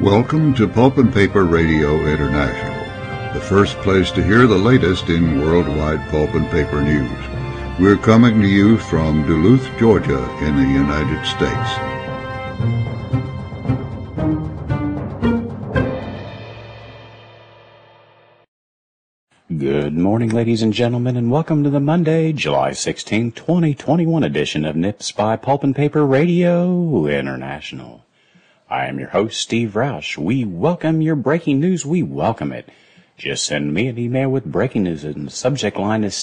Welcome to Pulp and Paper Radio International, the first place to hear the latest in worldwide pulp and paper news. We're coming to you from Duluth, Georgia, in the United States. Good morning, ladies and gentlemen, and welcome to the Monday, July 16, 2021 edition of Nips by Pulp and Paper Radio International. I am your host, Steve Roush. We welcome your breaking news. We welcome it. Just send me an email with breaking news, and the subject line is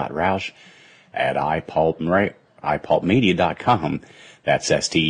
steve.roush@ipulpmedia.com. That's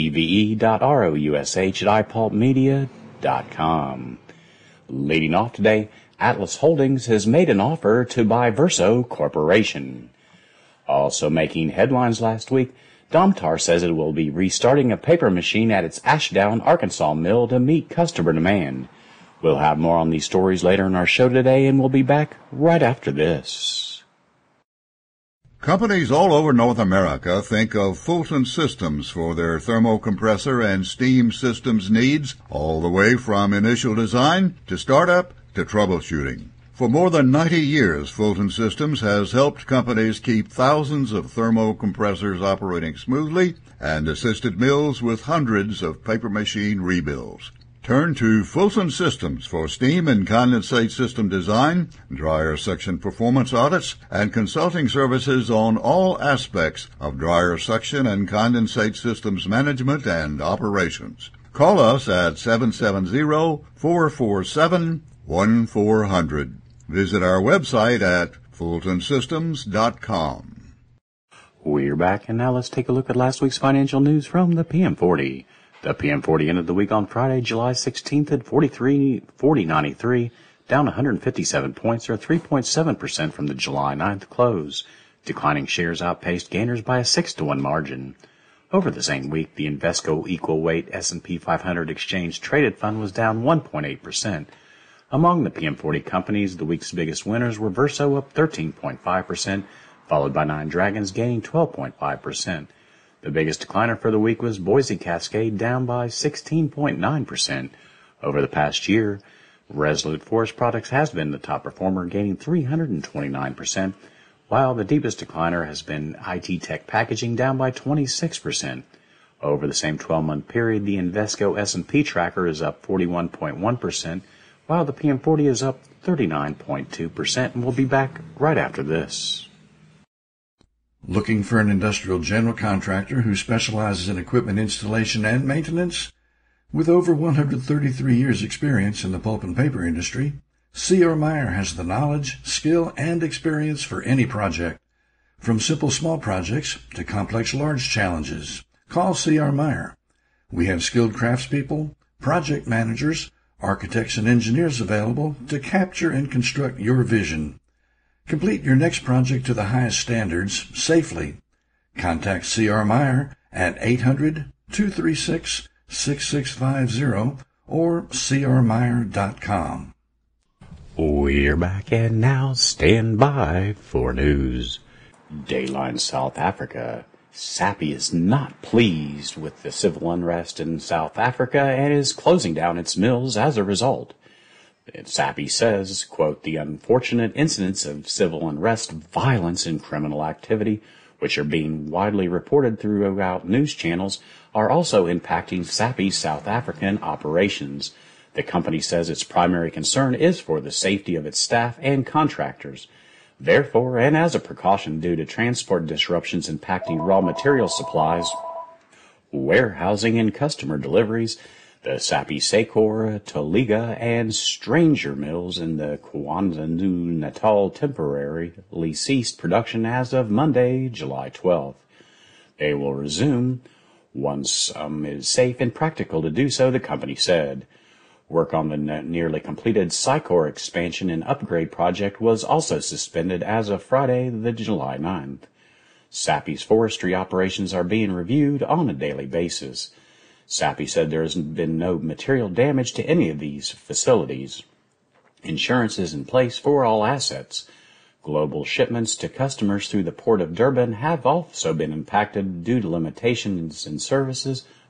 steve.roush@ipulpmedia.com. Leading off today, Atlas Holdings has made an offer to buy Verso Corporation. Also making headlines last week, Domtar says it will be restarting a paper machine at its Ashdown, Arkansas mill to meet customer demand. We'll have more on these stories later in our show today, and we'll be back right after this. Companies all over North America think of Fulton Systems for their thermocompressor and steam systems needs, all the way from initial design to startup to troubleshooting. For more than 90 years, Fulton Systems has helped companies keep thousands of thermocompressors operating smoothly and assisted mills with hundreds of paper machine rebuilds. Turn to Fulton Systems for steam and condensate system design, dryer section performance audits, and consulting services on all aspects of dryer section and condensate systems management and operations. Call us at 770-447-1400. Visit our website at fultonsystems.com. We're back, and now let's take a look at last week's financial news from the PM40. The PM40 ended the week on Friday, July 16th at 40.93, down 157 points or 3.7% from the July 9th close. Declining shares outpaced gainers by a 6-to-1 margin. Over the same week, the Invesco Equal Weight S&P 500 Exchange Traded Fund was down 1.8%. Among the PM40 companies, the week's biggest winners were Verso up 13.5%, followed by Nine Dragons gaining 12.5%. The biggest decliner for the week was Boise Cascade, down by 16.9%. Over the past year, Resolute Forest Products has been the top performer, gaining 329%, while the deepest decliner has been IT Tech Packaging, down by 26%. Over the same 12-month period, the Invesco S&P tracker is up 41.1%, while the PM40 is up 39.2%, and we'll be back right after this. Looking for an industrial general contractor who specializes in equipment installation and maintenance? With over 133 years' experience in the pulp and paper industry, C.R. Meyer has the knowledge, skill, and experience for any project. From simple small projects to complex large challenges, call C.R. Meyer. We have skilled craftspeople, project managers, architects and engineers available to capture and construct your vision. Complete your next project to the highest standards safely. Contact C.R. Meyer at 800-236-6650 or crmeyer.com. We're back, and now stand by for news. Dayline South Africa. SAPI is not pleased with the civil unrest in South Africa and is closing down its mills as a result. SAPI says, quote, the unfortunate incidents of civil unrest, violence, and criminal activity, which are being widely reported throughout news channels, are also impacting SAPI's South African operations. The company says its primary concern is for the safety of its staff and contractors. Therefore, and as a precaution due to transport disruptions impacting raw material supplies, warehousing, and customer deliveries, the SAPI Secor, Toliga, and Stranger mills in the KwaZulu-Natal temporarily ceased production as of Monday, July 12th. They will resume once it is safe and practical to do so, the company said. Work on the nearly completed Sycor expansion and upgrade project was also suspended as of Friday, the July 9th. SAPI's forestry operations are being reviewed on a daily basis. SAPI said there has been no material damage to any of these facilities. Insurance is in place for all assets. Global shipments to customers through the Port of Durban have also been impacted due to limitations in services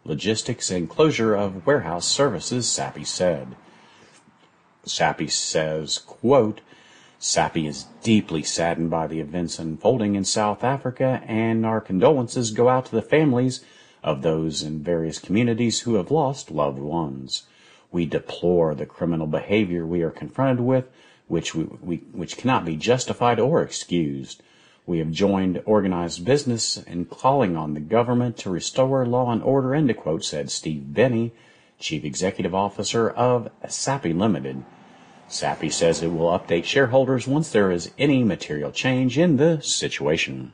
logistics, and closure of warehouse services, Sappi said. Sappi says, quote, Sappi is deeply saddened by the events unfolding in South Africa, and our condolences go out to the families of those in various communities who have lost loved ones. We deplore the criminal behavior we are confronted with, which cannot be justified or excused. We have joined organized business in calling on the government to restore law and order, end of quote, said Steve Benny, Chief Executive Officer of Sappi Limited. Sappi says it will update shareholders once there is any material change in the situation.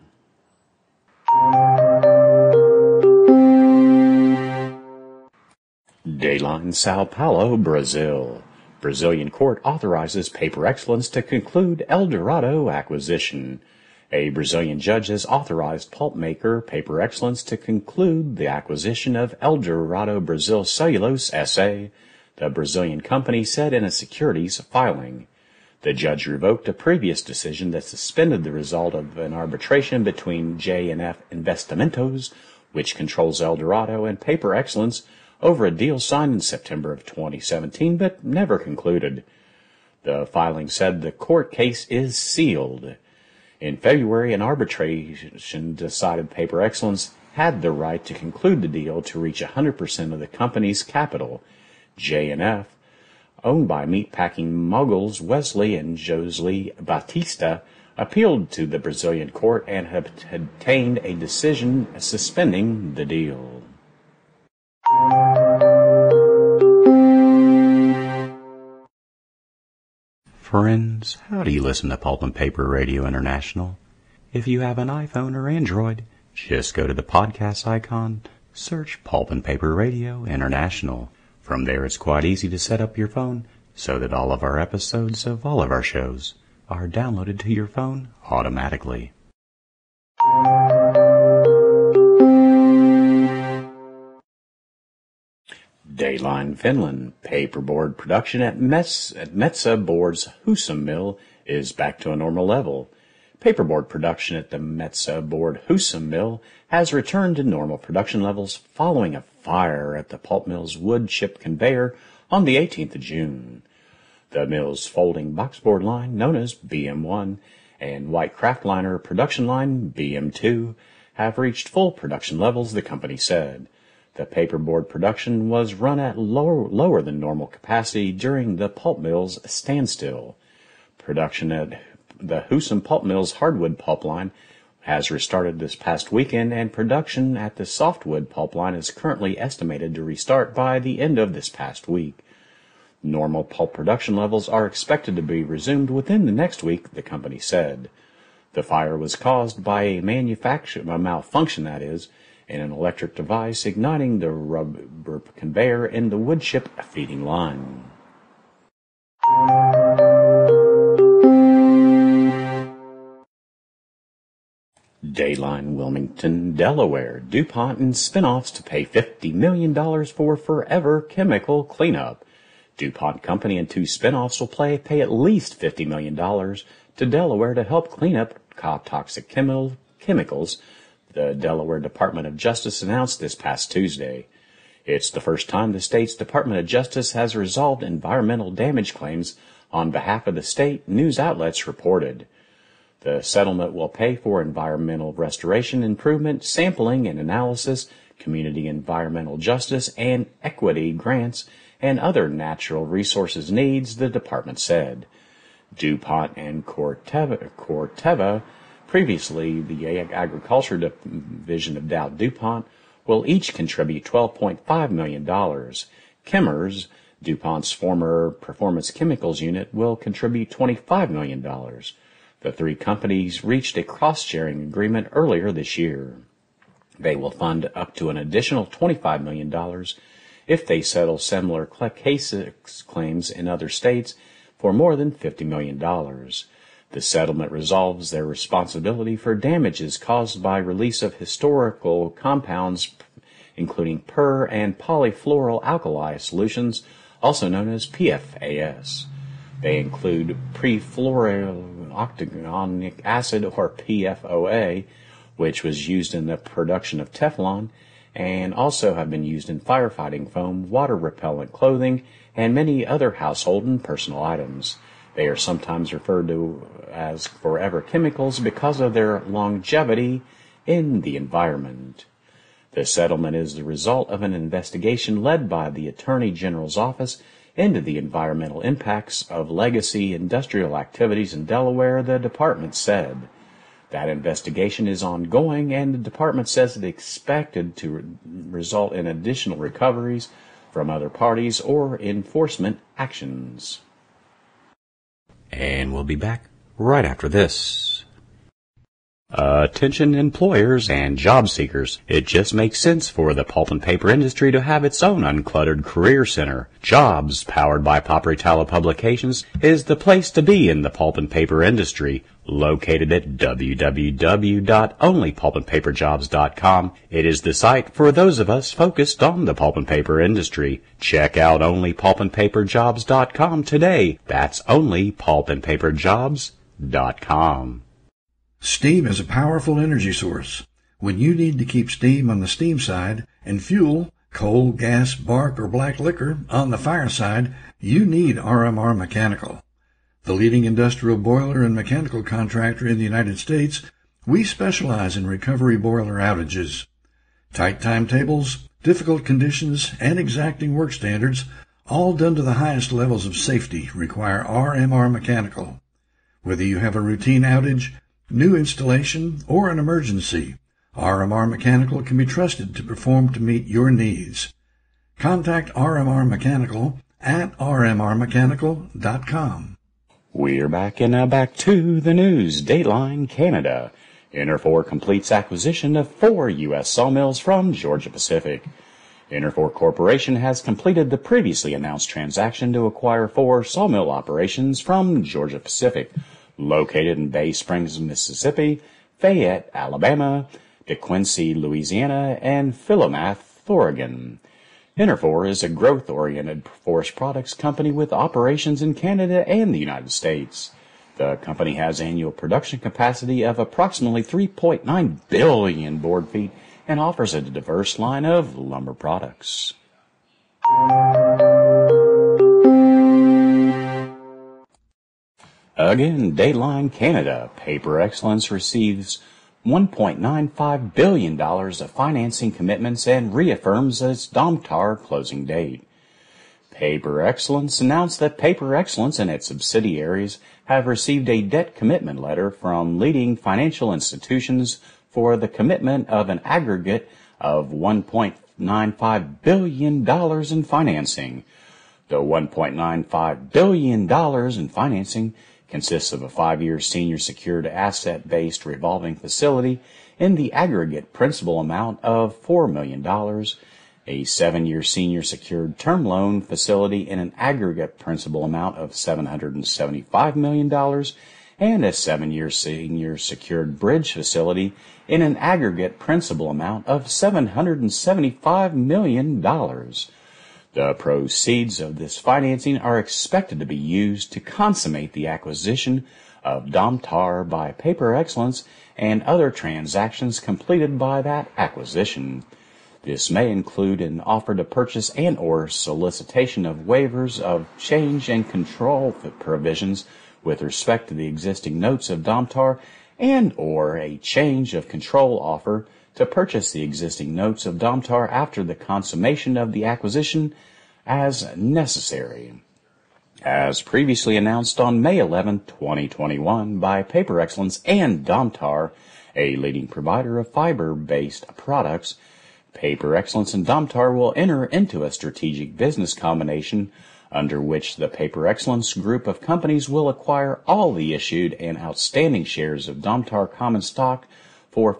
Dayline, Sao Paulo, Brazil. Brazilian court authorizes Paper Excellence to conclude Eldorado acquisition. A Brazilian judge has authorized pulp maker Paper Excellence to conclude the acquisition of Eldorado Brazil Cellulose S.A., the Brazilian company said in a securities filing. The judge revoked a previous decision that suspended the result of an arbitration between J&F Investimentos, which controls Eldorado, and Paper Excellence over a deal signed in September of 2017 but never concluded. The filing said the court case is sealed. In February, an arbitration decided Paper Excellence had the right to conclude the deal to reach 100% of the company's capital. J&F, owned by meatpacking moguls Wesley and Josley Batista, appealed to the Brazilian court and have obtained a decision suspending the deal. Friends, how do you listen to Pulp and Paper Radio International? If you have an iPhone or Android, just go to the podcast icon, search Pulp and Paper Radio International. From there, it's quite easy to set up your phone so that all of our episodes of all of our shows are downloaded to your phone automatically. Dayline, Finland. Paperboard production at Metsä Board's Husum mill is back to a normal level. Paperboard production at the Metsä Board Husum mill has returned to normal production levels following a fire at the pulp mill's wood chip conveyor on the 18th of June. The mill's folding boxboard line, known as BM1, and white kraftliner production line, BM2, have reached full production levels, the company said. The paperboard production was run at lower than normal capacity during the pulp mill's standstill. Production at the Husum pulp mill's hardwood pulp line has restarted this past weekend, and production at the softwood pulp line is currently estimated to restart by the end of this past week. Normal pulp production levels are expected to be resumed within the next week, the company said. The fire was caused by a malfunction, in an electric device igniting the rubber conveyor in the wood chip feeding line. Dayline, Wilmington, Delaware. DuPont and spinoffs to pay $50 million for forever chemical cleanup. DuPont Company and two spinoffs will pay at least $50 million to Delaware to help clean up toxic chemicals, the Delaware Department of Justice announced this past Tuesday. It's the first time the state's Department of Justice has resolved environmental damage claims on behalf of the state, news outlets reported. The settlement will pay for environmental restoration, improvement, sampling and analysis, community environmental justice, and equity grants, and other natural resources needs, the department said. DuPont and Corteva, previously the Agriculture Division of Dow DuPont, will each contribute $12.5 million. Chemours, DuPont's former Performance Chemicals unit, will contribute $25 million. The three companies reached a cross-sharing agreement earlier this year. They will fund up to an additional $25 million if they settle similar claims in other states for more than $50 million. The settlement resolves their responsibility for damages caused by release of historical compounds, including per- and polyfluoroalkyl solutions, also known as PFAS. They include perfluorooctanoic acid, or PFOA, which was used in the production of Teflon, and also have been used in firefighting foam, water-repellent clothing, and many other household and personal items. They are sometimes referred to as forever chemicals because of their longevity in the environment. The settlement is the result of an investigation led by the Attorney General's Office into the environmental impacts of legacy industrial activities in Delaware, the department said. That investigation is ongoing, and the department says it expected to result in additional recoveries from other parties or enforcement actions. And we'll be back right after this. Attention employers and job seekers. It just makes sense for the pulp and paper industry to have its own uncluttered career center. Jobs, powered by Paperitalo Publications, is the place to be in the pulp and paper industry. Located at www.onlypulpandpaperjobs.com, it is the site for those of us focused on the pulp and paper industry. Check out onlypulpandpaperjobs.com today. That's onlypulpandpaperjobs.com. Steam is a powerful energy source. When you need to keep steam on the steam side and fuel, coal, gas, bark, or black liquor on the fire side, you need RMR Mechanical. The leading industrial boiler and mechanical contractor in the United States, we specialize in recovery boiler outages. Tight timetables, difficult conditions, and exacting work standards, all done to the highest levels of safety, require RMR Mechanical. Whether you have a routine outage, new installation, or an emergency, RMR Mechanical can be trusted to perform to meet your needs. Contact RMR Mechanical at rmrmechanical.com. We're back and back to the news. Dateline Canada. Interfor completes acquisition of 4 U.S. sawmills from Georgia Pacific. Interfor Corporation has completed the previously announced transaction to acquire 4 sawmill operations from Georgia Pacific, located in Bay Springs, Mississippi, Fayette, Alabama, DeQuincy, Louisiana, and Philomath, Oregon. Interfor is a growth-oriented forest products company with operations in Canada and the United States. The company has annual production capacity of approximately 3.9 billion board feet and offers a diverse line of lumber products. Again, Dateline Canada. Paper Excellence receives $1.95 billion of financing commitments and reaffirms its Domtar closing date. Paper Excellence announced that Paper Excellence and its subsidiaries have received a debt commitment letter from leading financial institutions for the commitment of an aggregate of $1.95 billion in financing. The $1.95 billion in financing consists of a 5-year senior secured asset-based revolving facility in the aggregate principal amount of $4 million, a 7-year senior secured term loan facility in an aggregate principal amount of $775 million, and a 7-year senior secured bridge facility in an aggregate principal amount of $775 million. The proceeds of this financing are expected to be used to consummate the acquisition of Domtar by Paper Excellence and other transactions completed by that acquisition. This may include an offer to purchase and or solicitation of waivers of change and control provisions with respect to the existing notes of Domtar and or a change of control offer to purchase the existing notes of Domtar after the consummation of the acquisition as necessary. As previously announced on May 11, 2021 by Paper Excellence and Domtar, a leading provider of fiber-based products, Paper Excellence and Domtar will enter into a strategic business combination under which the Paper Excellence group of companies will acquire all the issued and outstanding shares of Domtar common stock for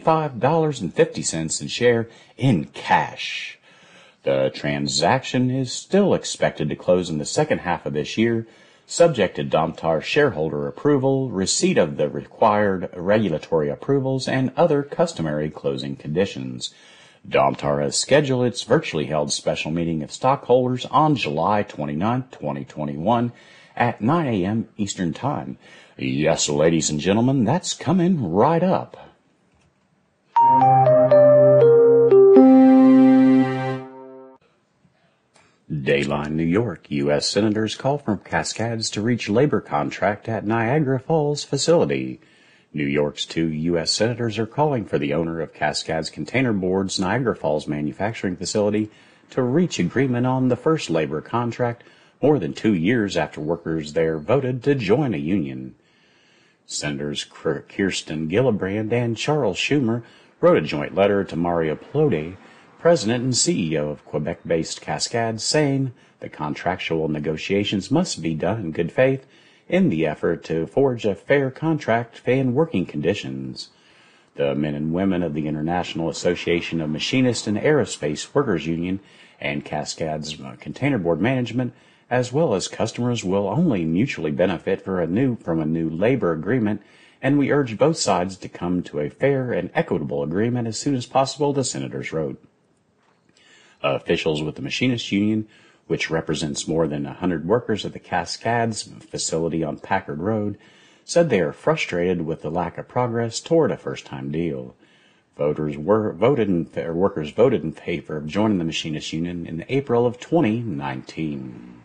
$55.50 a share in cash. The transaction is still expected to close in the second half of this year, subject to Domtar shareholder approval, receipt of the required regulatory approvals, and other customary closing conditions. Domtar has scheduled its virtually held special meeting of stockholders on July 29, 2021 at 9 a.m. Eastern Time. Yes, ladies and gentlemen, that's coming right up. Dayline, New York. U.S. Senators call for Cascades to reach labor contract at Niagara Falls facility. New York's 2 U.S. Senators are calling for the owner of Cascades Container Board's Niagara Falls manufacturing facility to reach agreement on the first labor contract more than 2 years after workers there voted to join a union. Senators Kirsten Gillibrand and Charles Schumer wrote a joint letter to Mario Plaudet, President and CEO of Quebec-based Cascades, saying the contractual negotiations must be done in good faith in the effort to forge a fair contract and working conditions. The men and women of the International Association of Machinists and Aerospace Workers Union and Cascades Container Board Management, as well as customers, will only mutually benefit from a new labor agreement, and we urge both sides to come to a fair and equitable agreement as soon as possible, the senators wrote. Officials with the Machinists Union, which represents more than 100 workers at the Cascades facility on Packard Road, said they are frustrated with the lack of progress toward a first-time deal. Workers voted in favor of joining the Machinists Union in April of 2019.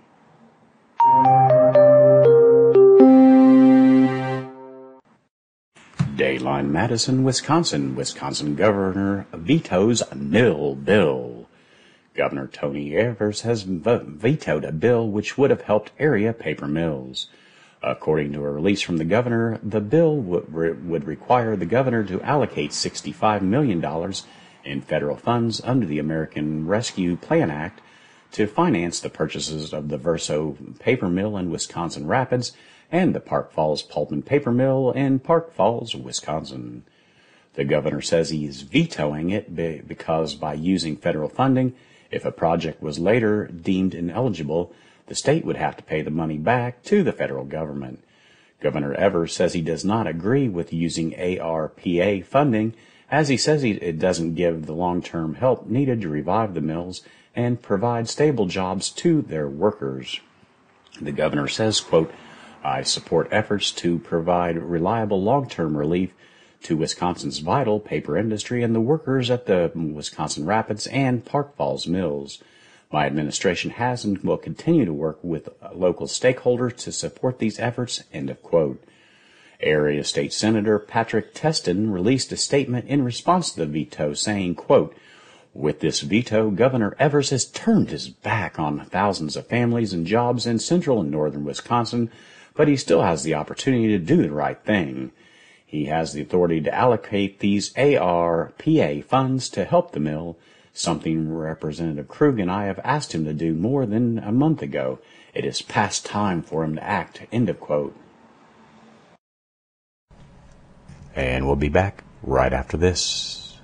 Dayline, Madison, Wisconsin. Wisconsin governor vetoes mill bill. Governor Tony Evers has vetoed a bill which would have helped area paper mills. According to a release from the governor, the bill would require the governor to allocate $65 million in federal funds under the American Rescue Plan Act to finance the purchases of the Verso paper mill in Wisconsin Rapids and the Park Falls pulp and paper mill in Park Falls, Wisconsin. The governor says he is vetoing it because by using federal funding, if a project was later deemed ineligible, the state would have to pay the money back to the federal government. Governor Evers says he does not agree with using ARPA funding, as he says it doesn't give the long-term help needed to revive the mills and provide stable jobs to their workers. The governor says, quote, I support efforts to provide reliable long-term relief to Wisconsin's vital paper industry and the workers at the Wisconsin Rapids and Park Falls mills. My administration has and will continue to work with local stakeholders to support these efforts, end of quote. Area State Senator Patrick Teston released a statement in response to the veto saying, quote, with this veto, Governor Evers has turned his back on thousands of families and jobs in central and northern Wisconsin, but he still has the opportunity to do the right thing. He has the authority to allocate these ARPA funds to help the mill, something Representative Krug and I have asked him to do more than a month ago. It is past time for him to act, end of quote. And we'll be back right after this.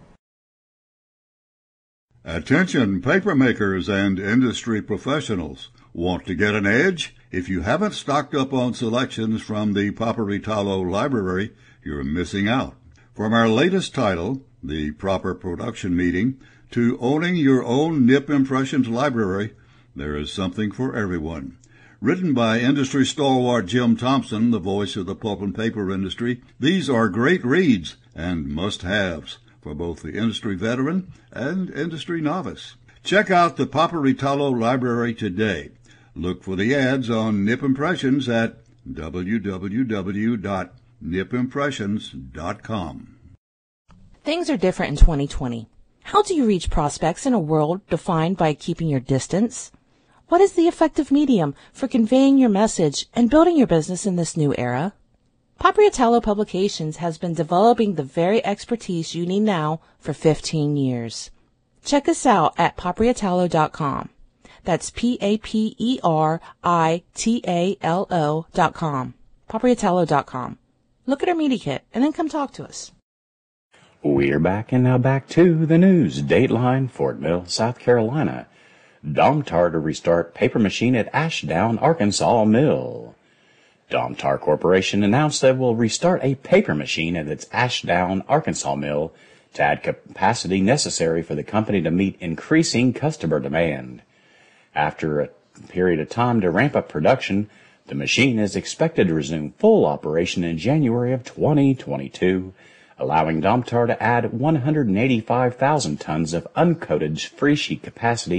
Attention paper makers and industry professionals. Want to get an edge? If you haven't stocked up on selections from the Paperitalo Library, you're missing out. From our latest title, The Proper Production Meeting, to owning your own Nip Impressions library, there is something for everyone. Written by industry stalwart Jim Thompson, the voice of the pulp and paper industry, these are great reads and must-haves for both the industry veteran and industry novice. Check out the Paperitalo Library today. Look for the ads on Nip Impressions at www.nipimpressions.com. Things are different in 2020. How do you reach prospects in a world defined by keeping your distance? What is the effective medium for conveying your message and building your business in this new era? Paperitalo Publications has been developing the very expertise you need now for 15 years. Check us out at paperitalo.com. That's PAPERITALO.com. Paperitalo.com. Look at our media kit and then come talk to us. We're back, and now back to the news. Dateline, Fort Mill, South Carolina. Domtar to restart paper machine at Ashdown, Arkansas mill. Domtar Corporation announced that it will restart a paper machine at its Ashdown, Arkansas mill to add capacity necessary for the company to meet increasing customer demand. After a period of time to ramp up production, the machine is expected to resume full operation in January of 2022, allowing Domtar to add 185,000 tons of uncoated freesheet capacity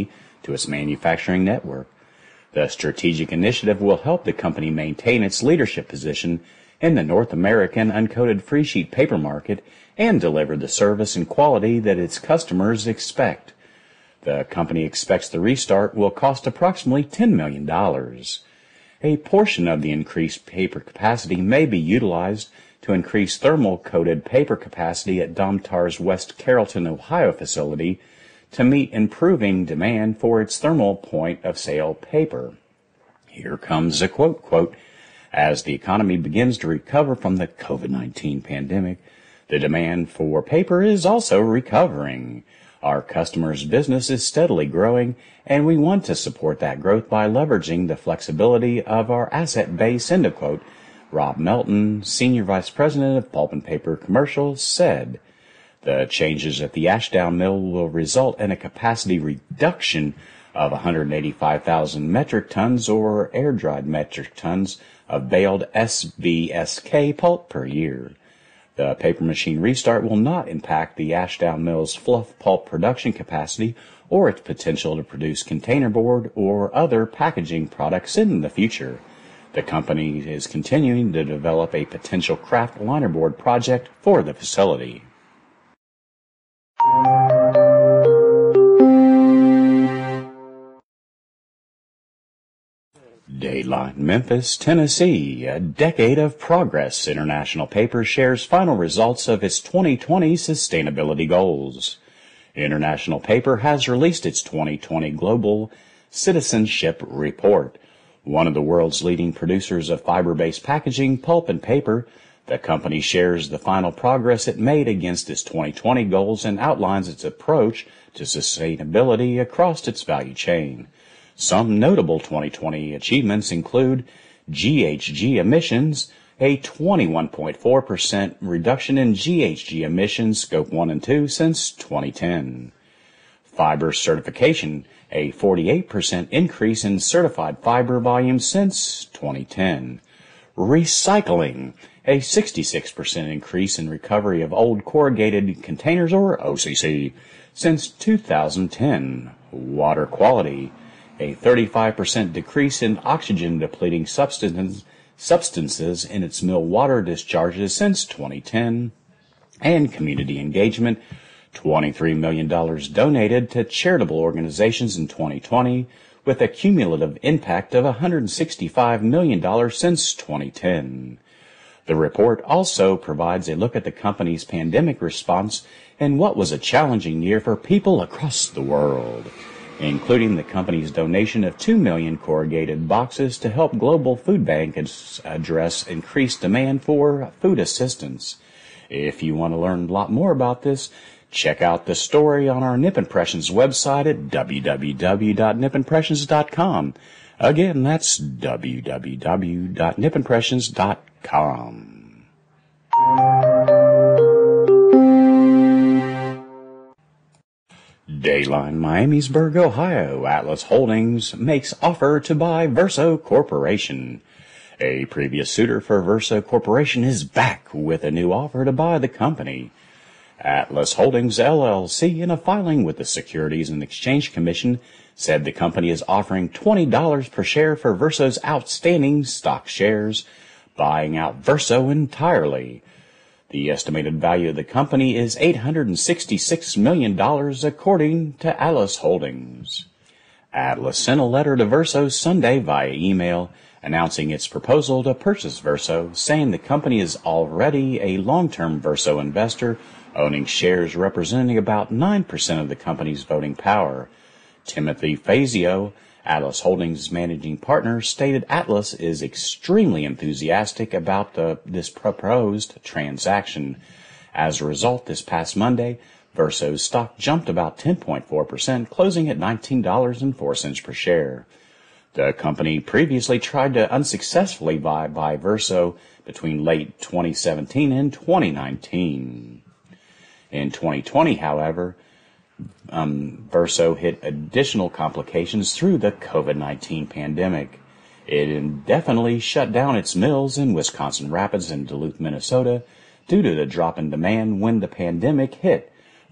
to its manufacturing network. The strategic initiative will help the company maintain its leadership position in the North American uncoated freesheet paper market and deliver the service and quality that its customers expect. The company expects the restart will cost approximately $10 million. A portion of the increased paper capacity may be utilized to increase thermal-coated paper capacity at Domtar's West Carrollton, Ohio facility to meet improving demand for its thermal point-of-sale paper. Here comes a quote, "As the economy begins to recover from the COVID-19 pandemic, the demand for paper is also recovering. Our customers' business is steadily growing, and we want to support that growth by leveraging the flexibility of our asset base," end of quote. Rob Melton, Senior Vice President of Pulp and Paper Commercial, said. The changes at the Ashdown Mill will result in a capacity reduction of 185,000 metric tons or air-dried metric tons of baled SBSK pulp per year. The paper machine restart will not impact the Ashdown Mill's fluff pulp production capacity or its potential to produce containerboard or other packaging products in the future. The company is continuing to develop a potential kraft linerboard project for the facility. Dateline Memphis, Tennessee. A decade of progress. International Paper shares final results of its 2020 sustainability goals. International Paper has released its 2020 Global Citizenship Report. One of the world's leading producers of fiber-based packaging, pulp, and paper, the company shares the final progress it made against its 2020 goals and outlines its approach to sustainability across its value chain. Some notable 2020 achievements include GHG emissions, a 21.4% reduction in GHG emissions, Scope 1 and 2, since 2010. Fiber certification, a 48% increase in certified fiber volume since 2010. Recycling, a 66% increase in recovery of old corrugated containers, or OCC, since 2010. Water quality, a 35% decrease in oxygen-depleting substances in its mill water discharges since 2010. And community engagement, $23 million donated to charitable organizations in 2020, with a cumulative impact of $165 million since 2010. The report also provides a look at the company's pandemic response in what was a challenging year for people across the world, including the company's donation of 2 million corrugated boxes to help Global Food Bank address increased demand for food assistance. If you want to learn a lot more about this, check out the story on our Nip Impressions website at www.nipimpressions.com. Again, that's www.nipimpressions.com. Dayline Miamisburg, Ohio. Atlas Holdings makes offer to buy Verso Corporation. A previous suitor for Verso Corporation is back with a new offer to buy the company. Atlas Holdings, LLC, in a filing with the Securities and Exchange Commission, said the company is offering $20 per share for Verso's outstanding stock shares, buying out Verso entirely. The estimated value of the company is $866 million, according to Atlas Holdings. Atlas sent a letter to Verso Sunday via email announcing its proposal to purchase Verso, saying the company is already a long-term Verso investor, owning shares representing about 9% of the company's voting power. Timothy Fazio, Atlas Holdings' managing partner, stated Atlas is extremely enthusiastic about this proposed transaction. As a result, this past Monday, Verso's stock jumped about 10.4%, closing at $19.04 per share. The company previously tried to unsuccessfully buy Verso between late 2017 and 2019. In 2020, however, Verso hit additional complications through the COVID-19 pandemic. It indefinitely shut down its mills in Wisconsin Rapids and Duluth, Minnesota, due to the drop in demand when the pandemic hit.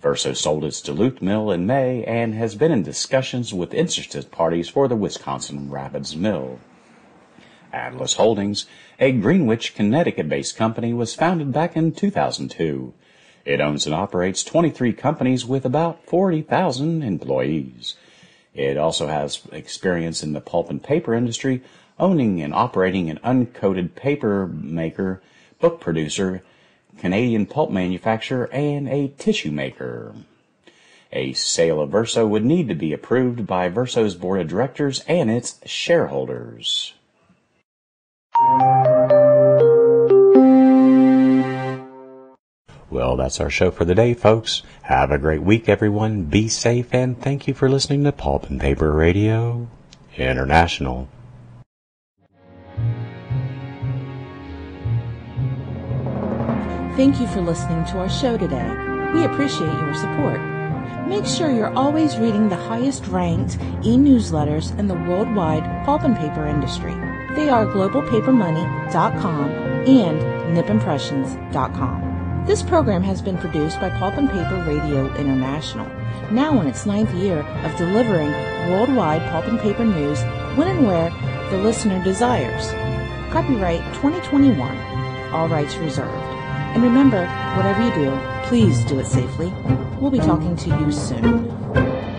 Verso sold its Duluth mill in May and has been in discussions with interested parties for the Wisconsin Rapids mill. Atlas Holdings, a Greenwich, Connecticut-based company, was founded back in 2002. It owns and operates 23 companies with about 40,000 employees. It also has experience in the pulp and paper industry, owning and operating an uncoated paper maker, book producer, Canadian pulp manufacturer, and a tissue maker. A sale of Verso would need to be approved by Verso's board of directors and its shareholders. Well, that's our show for the day, folks. Have a great week, everyone. Be safe, and thank you for listening to Pulp and Paper Radio International. Thank you for listening to our show today. We appreciate your support. Make sure you're always reading the highest-ranked e-newsletters in the worldwide pulp and paper industry. They are globalpapermoney.com and nipimpressions.com. This program has been produced by Pulp and Paper Radio International, now in its 9th year of delivering worldwide pulp and paper news when and where the listener desires. Copyright 2021. All rights reserved. And remember, whatever you do, please do it safely. We'll be talking to you soon.